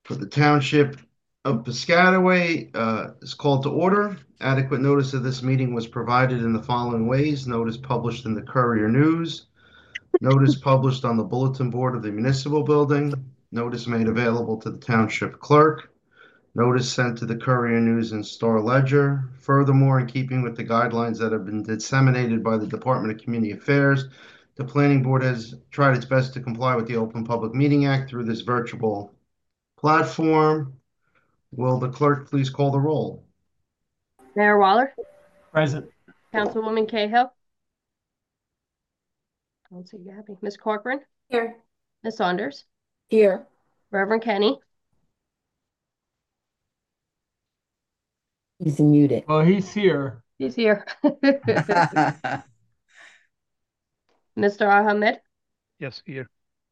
for the Township of Piscataway is called to order. Adequate notice of this meeting was provided in the following ways. Notice published in the Courier News. Notice published on the bulletin board of the municipal building. Notice made available to the Township Clerk. Notice sent to the Courier News and Star Ledger. Furthermore, in keeping with the guidelines that have been disseminated by the Department of Community Affairs, the Planning Board has tried its best to comply with the Open Public Meeting Act through this virtual platform. Will the clerk please call the roll? Mayor Waller, Present. Councilwoman Cahill. I don't see Gabby. Ms. Corcoran. Here. Ms. Saunders. Here. Reverend Kenny. He's muted. Well, he's here. He's here. Mr. Ahmed. Yes, here.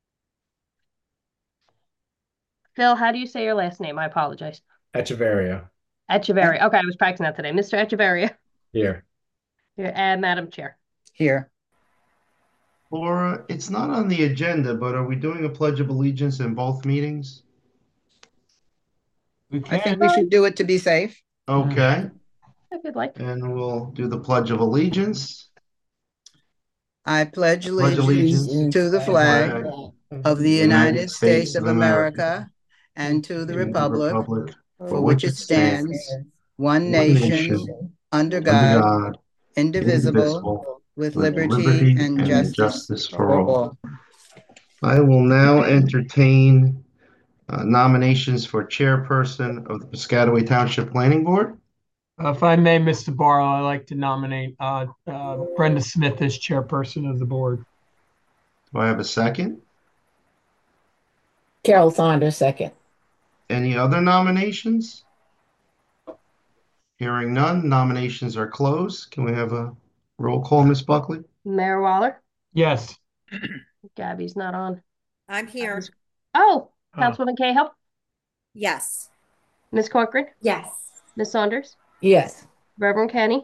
Phil, how do you say your last name? I apologize. Echeverria. Echeverria. Okay, I was practicing that today. Mr. Echeverria. Here. Here. And Madam Chair. Here. Laura, it's not on the agenda, but are we doing a Pledge of Allegiance in both meetings? We I can. think we should do it to be safe. Okay, If you'd like. and we'll do the Pledge of Allegiance. I pledge Pledge allegiance allegiance to the flag of the United States of America and to the republic for which it stands, one nation, under God, indivisible, with liberty and justice for all. I will now entertain nominations for chairperson of the Piscataway Township Planning Board. If I may, Mr. Barlow, I'd like to nominate Brenda Smith as chairperson of the board. Do I have a second? Carol Saunders, second. Any other nominations? Hearing none, nominations are closed. Can we have a roll call, Ms. Buckley? Mayor Waller. Yes. Gabby's not on. I'm here. Oh, Councilwoman Cahill. Yes. Ms. Corcoran. Yes. Ms. Saunders. Yes. Reverend Kenny.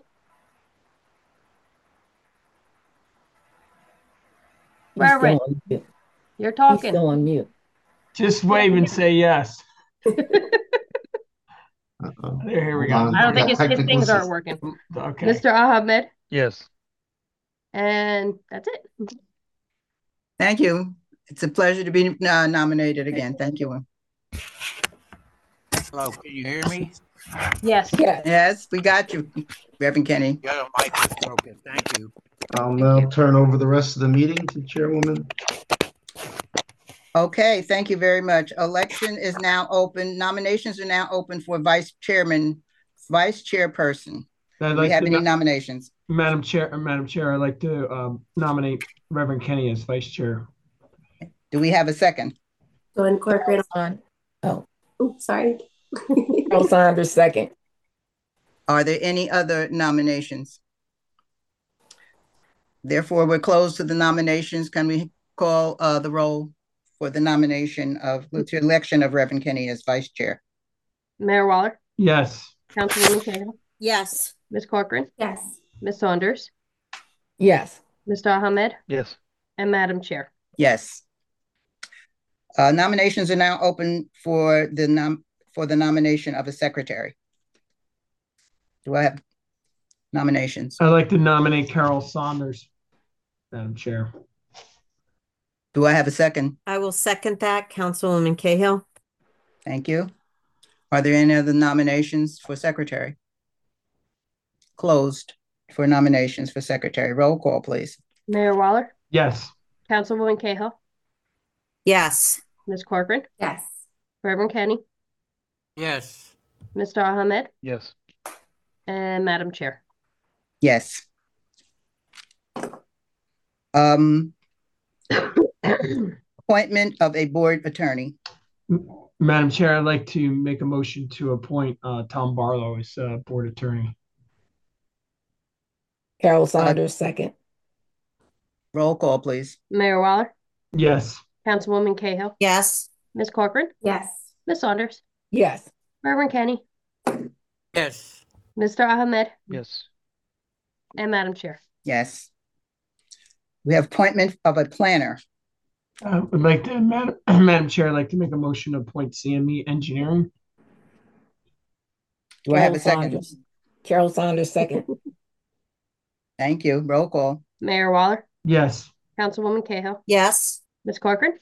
Reverend, you're talking. Still on mute. Just wave and say yes. Uh-oh. Here we go. Hold on. I don't think his Technical things assist- aren't working. Okay. Mr. Ahmed. Yes. And that's it. Thank you. It's a pleasure to be nominated again. Thank you. Hello, can you hear me? Yes. Yes, we got you, Reverend Kenny. Yeah, the mic was broken. Thank you. I'll now turn over the rest of the meeting to Chairwoman. Okay, thank you very much. Election is now open. Nominations are now open for vice chairperson. I'd Do we like have to any nominations? Madam Chair, I'd like to nominate Reverend Kenny as vice chair. Do we have a second? Glenn Corcoran on. Oh. Oops, sorry. Carol Saunders, second. Are there any other nominations? Therefore, we're closed to the nominations. Can we call the roll for the nomination of the election of Reverend Kenny as vice chair? Mayor Waller. Yes. Councilwoman Cahill. Yes. Ms. Corcoran. Yes. Ms. Saunders. Yes. Mr. Ahmed. Yes. And Madam Chair. Yes. Nominations are now open for the nomination of a secretary. Do I have nominations? I'd like to nominate Carol Saunders, Madam Chair. Do I have a second? I will second that, Councilwoman Cahill. Thank you. Are there any other nominations for secretary? Closed for nominations for secretary. Roll call, please. Mayor Waller. Yes. Councilwoman Cahill. Yes. Ms. Corcoran. Yes. Reverend Kenny. Yes. Mr. Ahmed. Yes. And Madam Chair. Yes. Appointment of a board attorney. Madam Chair, I'd like to make a motion to appoint Tom Barlow as board attorney. Carol Saunders, second. Roll call, please. Mayor Waller. Yes. Councilwoman Cahill. Yes. Ms. Corcoran. Yes. Ms. Saunders. Yes. Reverend Kenny. Yes. Mr. Ahmed. Yes. And Madam Chair. Yes. We have appointment of a planner. Would like to, Madam Chair, I'd like to make a motion to appoint CME Engineering. Do I have a Carol second? Saunders. Carol Saunders, second. Thank you. Roll call. Mayor Waller, Yes. Councilwoman Cahill, Yes. Ms. Corcoran,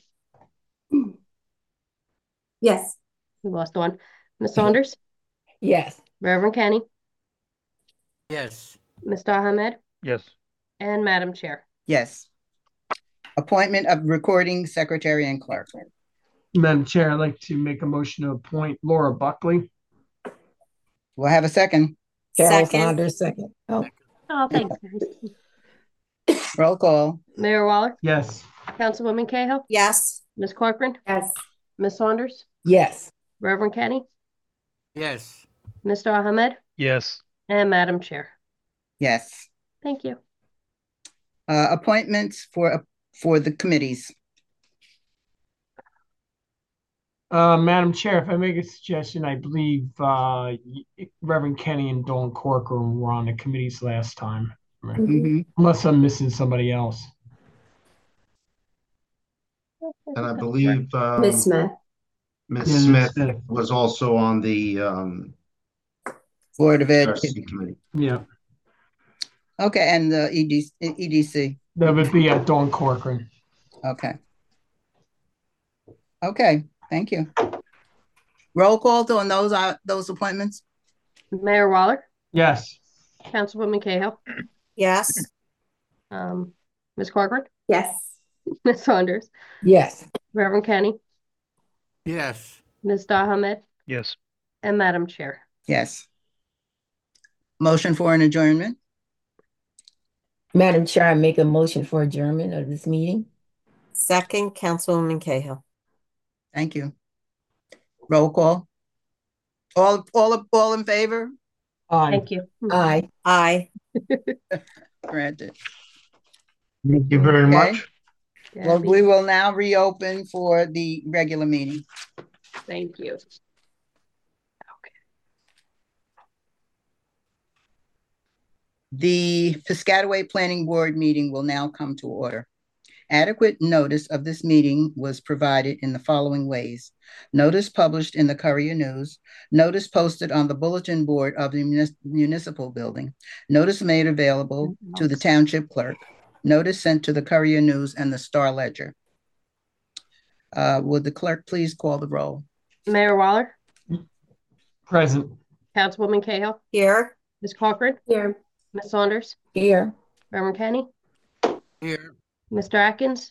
Yes. we lost one. Ms. Saunders, Yes. Reverend Kenny, Yes. Mr. Ahmed, Yes. and Madam Chair. Yes. Appointment of recording secretary and clerk. Madam Chair, I'd like to make a motion to appoint Laura Buckley. Do I have a second? Carol Second. Saunders, second. Oh, Oh, thanks, guys. Roll call. Mayor Waller, Yes. Councilwoman Cahill, Yes. Ms. Corcoran, Yes. Ms. Saunders, yes. Reverend Kenny, Yes. Mr. Ahmed, Yes. and Madam Chair. Yes. Thank you. Appointments for the committees. Madam Chair, if I make a suggestion, I believe Reverend Kenny and Dawn Corcoran were on the committees last time, Mhm. unless I'm missing somebody else. And I believe Ms. Smith. Ms. Yeah, Ms. Smith Smith. was also on the Board of Ed. RC committee. Yeah, Okay, and the EDC. that would be Dawn Corcoran. Okay. Okay, thank you. Roll call on those appointments. Mayor Waller, Yes. Councilwoman Cahill, Yes. Ms. Corcoran, Yes. Ms. Saunders, Yes. Reverend Kenny, Yes. Mr. Ahmed, Yes. and Madam Chair. Yes. Motion for an adjournment. Madam Chair, I make a motion for adjournment of this meeting. Second, Councilwoman Cahill. Thank you. Roll call. All in favor? Aye. Thank you. Aye. Aye. Granted. Thank you very Okay. much. Well, Gabby, we will now reopen for the regular meeting. thank you. The Piscataway Planning Board meeting will now come to order. Adequate notice of this meeting was provided in the following ways. Notice published in the Courier News, notice posted on the bulletin board of the municipal building, notice made available to the township clerk, notice sent to the Courier News and the Star Ledger. Would the clerk please call the roll? Mayor Waller, Present. Councilwoman Cahill, Here. Ms. Corcoran, Here. Ms. Saunders, Here. Reverend Kenny, Here. Mr. Atkins.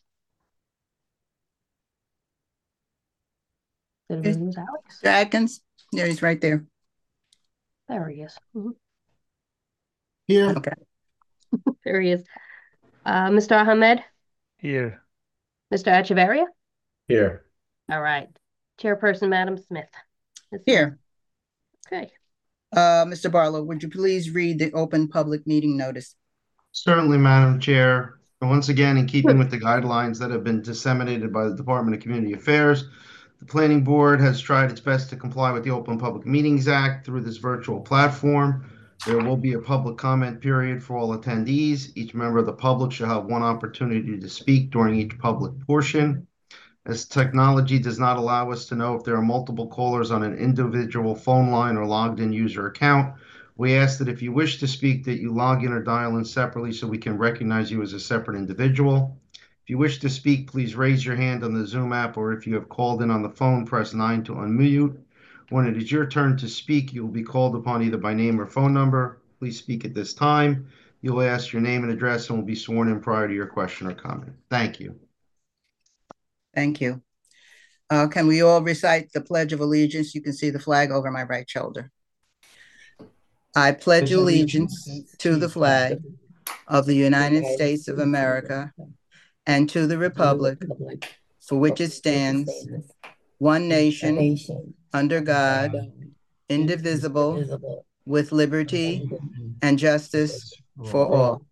Did we lose Alex? Mr. Atkins? Yeah, he's right there. There he is. Mhm. Here. Okay. There he is. Mr. Ahmed, Here. Mr. Echeverria. Here. All right. Chairperson, Madam Smith. is Here. Okay. Mr. Barlow, would you please read the open public meeting notice? Certainly, Madam Chair. And once again, in keeping with the guidelines that have been disseminated by the Department of Community Affairs, the Planning Board has tried its best to comply with the Open Public Meetings Act through this virtual platform. There will be a public comment period for all attendees. Each member of the public shall have one opportunity to speak during each public portion. As technology does not allow us to know if there are multiple callers on an individual phone line or logged in user account, we ask that if you wish to speak that you log in or dial in separately so we can recognize you as a separate individual. If you wish to speak, please raise your hand on the Zoom app, or if you have called in on the phone, press 9 to unmute. When it is your turn to speak, you will be called upon either by name or phone number. Please speak at this time. You'll ask your name and address and will be sworn in prior to your question or comment. Thank you. Thank you. Can we all recite the Pledge of Allegiance? You can see the flag over my right shoulder. I pledge allegiance to the flag of the United States of America and to the republic for which it stands, one nation, under God, indivisible, with liberty and justice for all.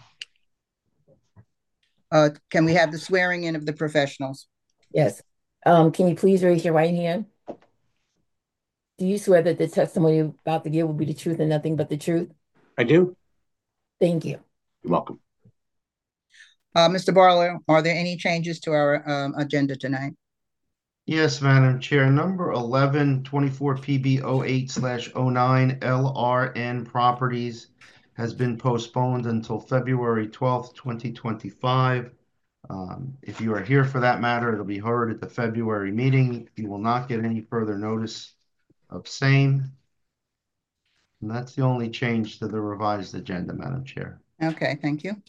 Can we have the swearing in of the professionals? Yes. Can you please raise your right hand? Do you swear that the testimony you're about to give will be the truth and nothing but the truth? I do. Thank you. You're welcome. Mr. Barlow, are there any changes to our agenda tonight? Yes, Madam Chair. Number 11, 24 PB 08/09 LRN Properties has been postponed until February 12th, 2025. If you are here for that matter, it'll be heard at the February meeting. You will not get any further notice of same. And that's the only change to the revised agenda, Madam Chair. Okay, thank you.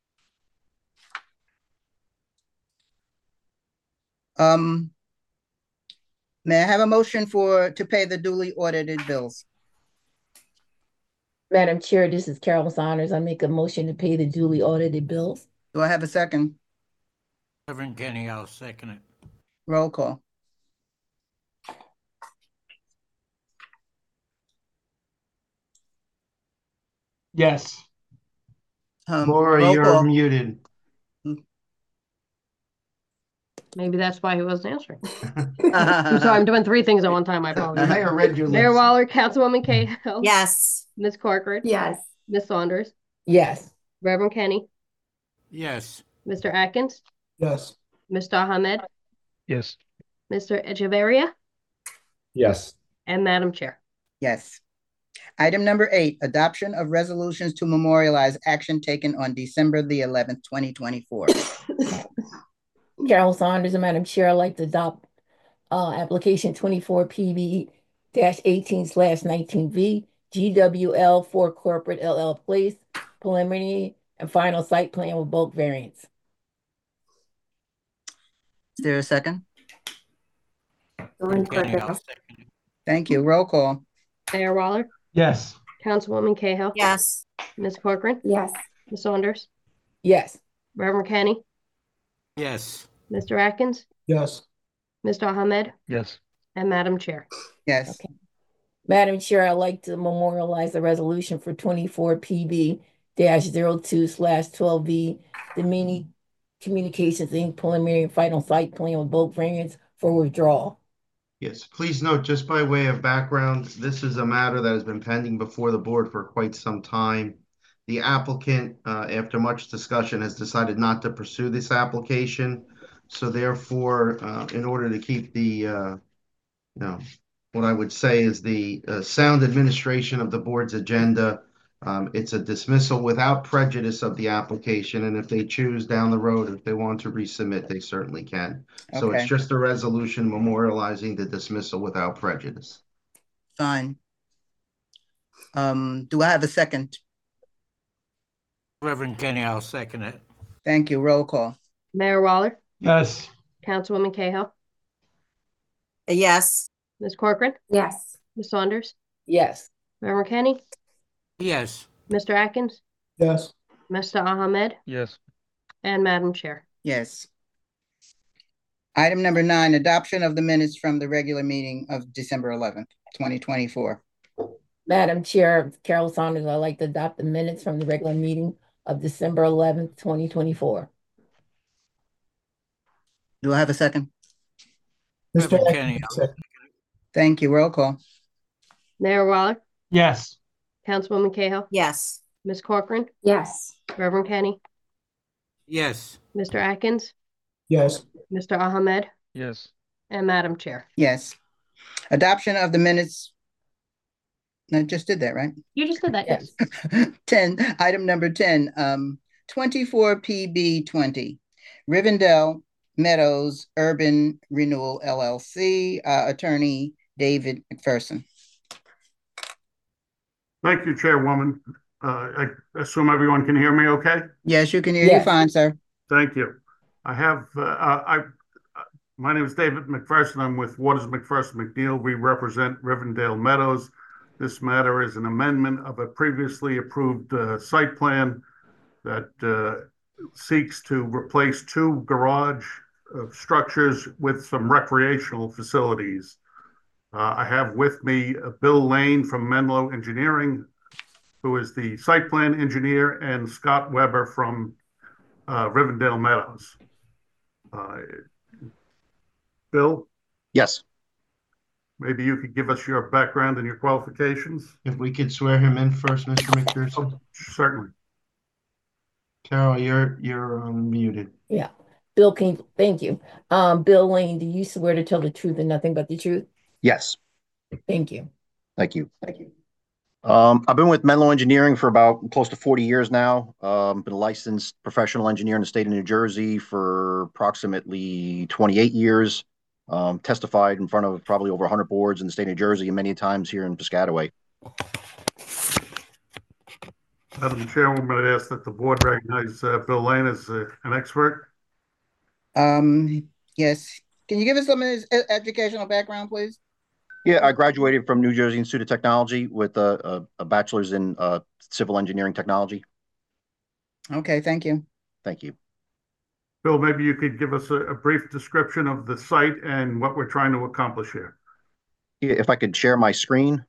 May I have a motion to pay the duly audited bills? Madam Chair, this is Carol Saunders. I make a motion to pay the duly audited bills. Do I have a second? Reverend Kenny, I'll second it. Roll call. Yes. Laura, Roll you're call. muted. Maybe that's why he wasn't answering. I'm sorry, I'm doing three things at one time. I The apologize. mayor read your Mayor lips. Waller, Councilwoman Cahill. Yes. Ms. Corcoran. Yes. Ms. Saunders. Yes. Reverend Kenny. Yes. Mr. Atkins. Yes. Mr. Ahmed. Yes. Mr. Echeverria. Yes. And Madam Chair. Yes. Item number 8, adoption of resolutions to memorialize action taken on December the 11th, 2024. Carol Saunders, and Madam Chair, I'd like to adopt application 24 PB-18/19V GWL for Corporate LL Place preliminary and final site plan with bulk variance. Is there a second? Dawn Kenny, I'll Corcoran. second it. Thank you. Roll call. Mayor Waller. Yes. Councilwoman Cahill. Yes. Ms. Corcoran. Yes. Ms. Saunders. Yes. Reverend Kenny. Yes. Mr. Atkins. Yes. Mr. Ahmed. Yes. And Madam Chair. Yes. Okay. Madam Chair, I'd like to memorialize the resolution for 24 PB-02/12V, Domini Communications Inc. preliminary and final site plan with bulk variance for withdrawal. Yes, please note, just by way of background, this is a matter that has been pending before the board for quite some time. The applicant, after much discussion, has decided not to pursue this application. So therefore, in order to keep the, what I would say is the sound administration of the board's agenda, it's a dismissal without prejudice of the application. And if they choose down the road, if they want to resubmit, they certainly can. So it's Okay. just a resolution memorializing the dismissal without prejudice. Fine. Do I have a second? Reverend Kenny, I'll second it. Thank you. Roll call. Mayor Waller. Yes. Councilwoman Cahill. Yes. Ms. Corcoran. Yes. Ms. Saunders. Yes. Reverend Kenny. Yes. Mr. Atkins. Yes. Mr. Ahmed. Yes. And Madam Chair. Yes. Item number 9, adoption of the minutes from the regular meeting of December 11th, 2024. Madam Chair, Carol Saunders, I'd like to adopt the minutes from the regular meeting of December 11th, 2024. Do I have a second? Reverend Kenny, I'll second it. Thank you. Roll call. Mayor Waller. Yes. Councilwoman Cahill. Yes. Ms. Corcoran. Yes. Reverend Kenny. Yes. Mr. Atkins. Yes. Mr. Ahmed. Yes. And Madam Chair. Yes. Adoption of the minutes. I just did that, right? You just did that, yes. 10, item number 10, 24 PB 20, Rivendell Meadows Urban Renewal LLC, attorney David McPherson. Thank you, Chairwoman. I assume everyone can hear me okay? Yes, you can hear you Yes. fine, sir. Thank you. I have, my name is David McPherson. I'm with Waters McPherson McNeil. We represent Rivendell Meadows. This matter is an amendment of a previously approved site plan that seeks to replace 2 garage structures with some recreational facilities. I have with me Bill Lane from Menlo Engineering, who is the site plan engineer, and Scott Weber from Rivendell Meadows. Bill, Yes. maybe you could give us your background and your qualifications? If we could swear him in first, Mr. McPherson. Certainly. Carol, you're muted. Yeah. Bill, thank you. Bill Lane, do you swear to tell the truth and nothing but the truth? Yes. Thank you. Thank you. I've been with Menlo Engineering for about close to 40 years now. Been a licensed professional engineer in the state of New Jersey for approximately 28 years. Testified in front of probably over 100 boards in the state of New Jersey and many times here in Piscataway. Madam Chairwoman, I'd ask that the board recognize Bill Lane as an expert. Yes. Can you give us some of his educational background, please? Yeah, I graduated from New Jersey Institute of Technology with a bachelor's in civil engineering technology. Okay, thank you. Thank you. Bill, maybe you could give us a brief description of the site and what we're trying to accomplish here. Yeah, if I could share my screen.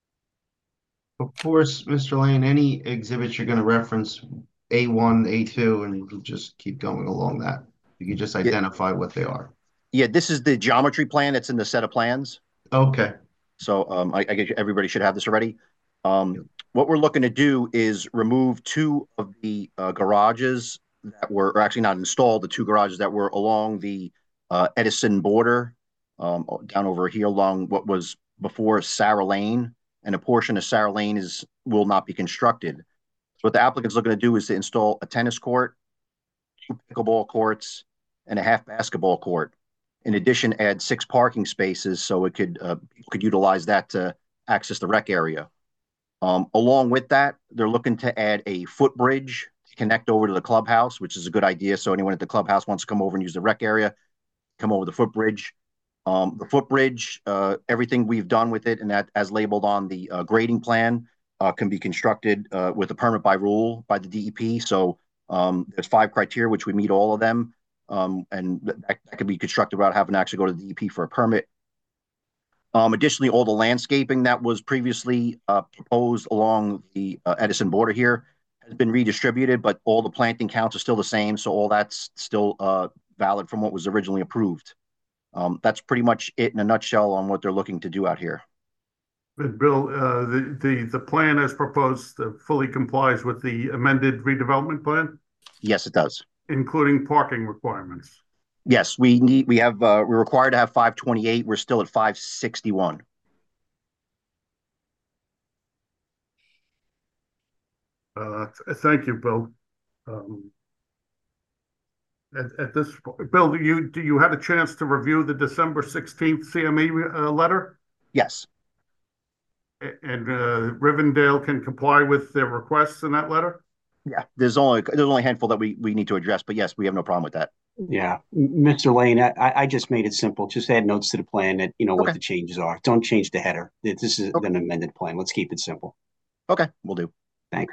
Of course, Mr. Lane, any exhibits you're going to reference A1, A2, and we'll just keep going along that. You can just identify what they are. Yeah, this is the geometry plan that's in the set of plans. Okay. So I guess everybody should have this already. What we're looking to do is remove two of the garages that were, or actually not installed, the two garages that were along the Edison border, down over here along what was before Sarah Lane, and a portion of Sarah Lane will not be constructed. So what the applicant's looking to do is to install a tennis court, 2 pickleball courts, and a half basketball court. In addition, add 6 parking spaces so it people could utilize that to access the rec area. Along with that, they're looking to add a footbridge to connect over to the clubhouse, which is a good idea. So anyone at the clubhouse wants to come over and use the rec area, come over the footbridge. The footbridge, everything we've done with it and that as labeled on the grading plan can be constructed with a permit by rule by the DEP. So there's 5 criteria, which we meet all of them. And that could be constructed without having to actually go to the DEP for a permit. Additionally, all the landscaping that was previously proposed along the Edison border here has been redistributed, but all the planting counts are still the same. So all that's still valid from what was originally approved. That's pretty much it in a nutshell on what they're looking to do out here. But Bill, the plan as proposed fully complies with the amended redevelopment plan? Yes, it does. Including parking requirements? Yes, we're required to have 528. We're still at 561. Thank you, Bill. At this point, Bill, do you have a chance to review the December 16th CME letter? Yes. And Rivendell can comply with their requests in that letter? Yeah, there's only a handful that we need to address, but yes, we have no problem with that. Yeah, Mr. Lane, I just made it simple. Just add notes to the plan that what the changes are. Don't change the header. This is an amended plan. Let's keep it simple. Okay, we'll do. Thanks.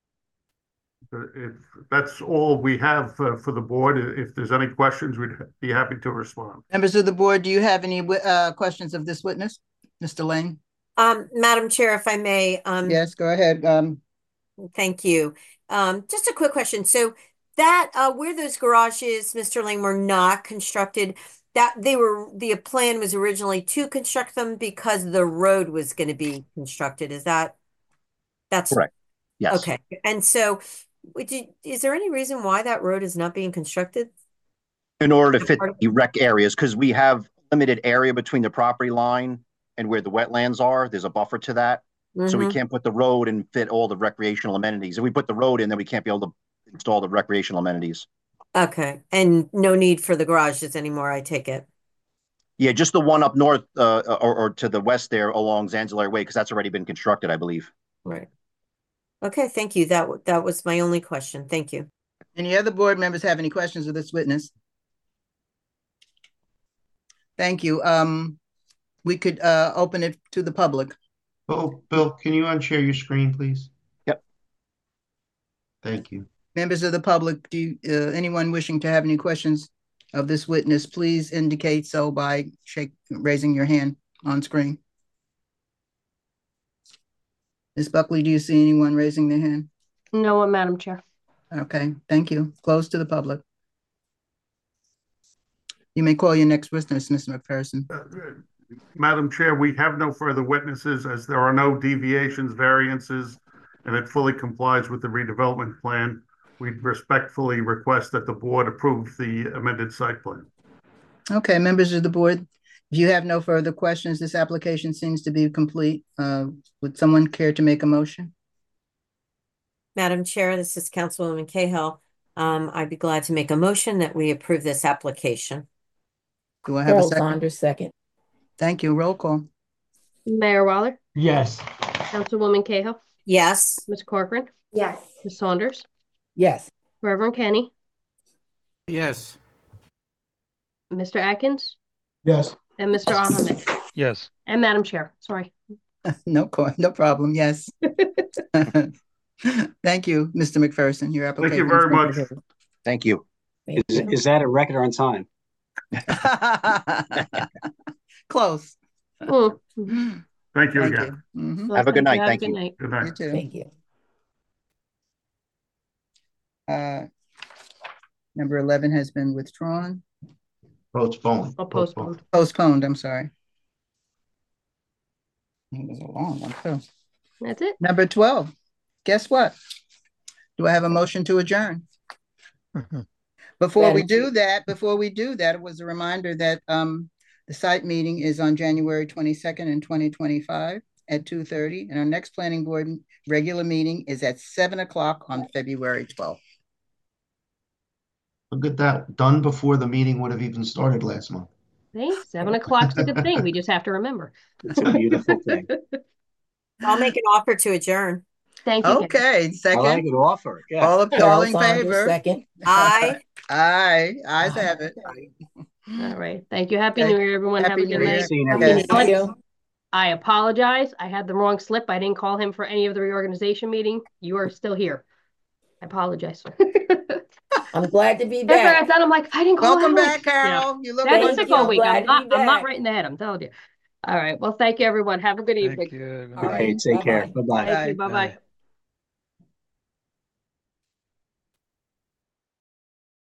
If that's all we have for the board, if there's any questions, we'd be happy to respond. Members of the board, do you have any questions of this witness, Mr. Lane? Madam Chair, if I may. Yes, go ahead. Thank you. Just a quick question. So that where those garages, Mr. Lane, were not constructed, the plan was originally to construct them because the road was going to be constructed. That's correct? Yes. Okay. And so is there any reason why that road is not being constructed? In order to fit the rec areas, because we have limited area between the property line and where the wetlands are. There's a buffer to that. So we can't put the road and fit all the recreational amenities. If we put the road in, then we can't be able to install the recreational amenities. Okay. And no need for the garages anymore, I take it. Yeah, just the one up north or to the west there along Zanzibar Way, because that's already been constructed, I believe. Right. Okay, thank you. That was my only question. Thank you. Any other board members have any questions of this witness? Thank you. We could open it to the public. Oh, Bill, can you unshare your screen, please? Yep. Thank you. Members of the public, anyone wishing to have any questions of this witness, please indicate so by raising your hand on screen. Ms. Buckley, do you see anyone raising their hand? No, Madam Chair. Okay, thank you. Close to the public. You may call your next witness, Mr. McPherson. Madam Chair, we have no further witnesses as there are no deviations, variances, and it fully complies with the redevelopment plan. we respectfully request that the board approve the amended site plan. Okay, members of the board, if you have no further questions, this application seems to be complete. Would someone care to make a motion? Madam Chair, this is Councilwoman Cahill. I'd be glad to make a motion that we approve this application. Do I have a Carol second? Saunders, second. Thank you. Roll call. Mayor Waller, Yes. Councilwoman Cahill, Yes. Ms. Corcoran, Yes. Ms. Saunders, Yes. Reverend Kenny, Yes. Mr. Atkins, Yes. and Mr. Ahmed, Yes. and Madam Chair. Sorry. No problem. Yes. Thank you, Mr. McPherson. Your application. Thank you very much. Thank you. Is that a record on time? Close. Mm. Thank you Thank again. you. Mhm. Have a good night. Have a Thank good you. night. Good You night. too. Thank you. Number 11 has been withdrawn. Postpone. I'll postpone. Postponed, I'm sorry. It was a long one, too. That's it. Number 12, guess what? Do I have a motion to adjourn? Before we do that, it was a reminder that the site meeting is on January 22nd in 2025 at 2:30, and our next planning board regular meeting is at 7 o'clock on February 12th. Look at that, done before the meeting would have even started last month. See, 7 o'clock's a good thing. We just have to remember. It's a beautiful thing. I'll make an offer to adjourn. Thank you. Ken. Okay, I second. like an offer. Yeah. All Carol in Saunders, favor? second. Aye. Aye, ayes have it. All right. Thank you. Happy Okay. New Year, everyone. Happy Have a New good Year. night. Seeing Yes. everyone. Thank you. I apologize. I had the wrong slip. I didn't call him for any of the reorganization meeting. You are still here. I apologize. I'm glad to be That's where I back. thought I'm like, I didn't call Welcome him. back, Carol. You look That's a Thank sick you. all I'm week. glad to be I'm not back. right in the head. I'm telling you. All right. Well, thank you, everyone. Have a good evening. Thank you. All right. Okay, take care. Bye-bye. Bye-bye. Thank you. Bye. Bye-bye.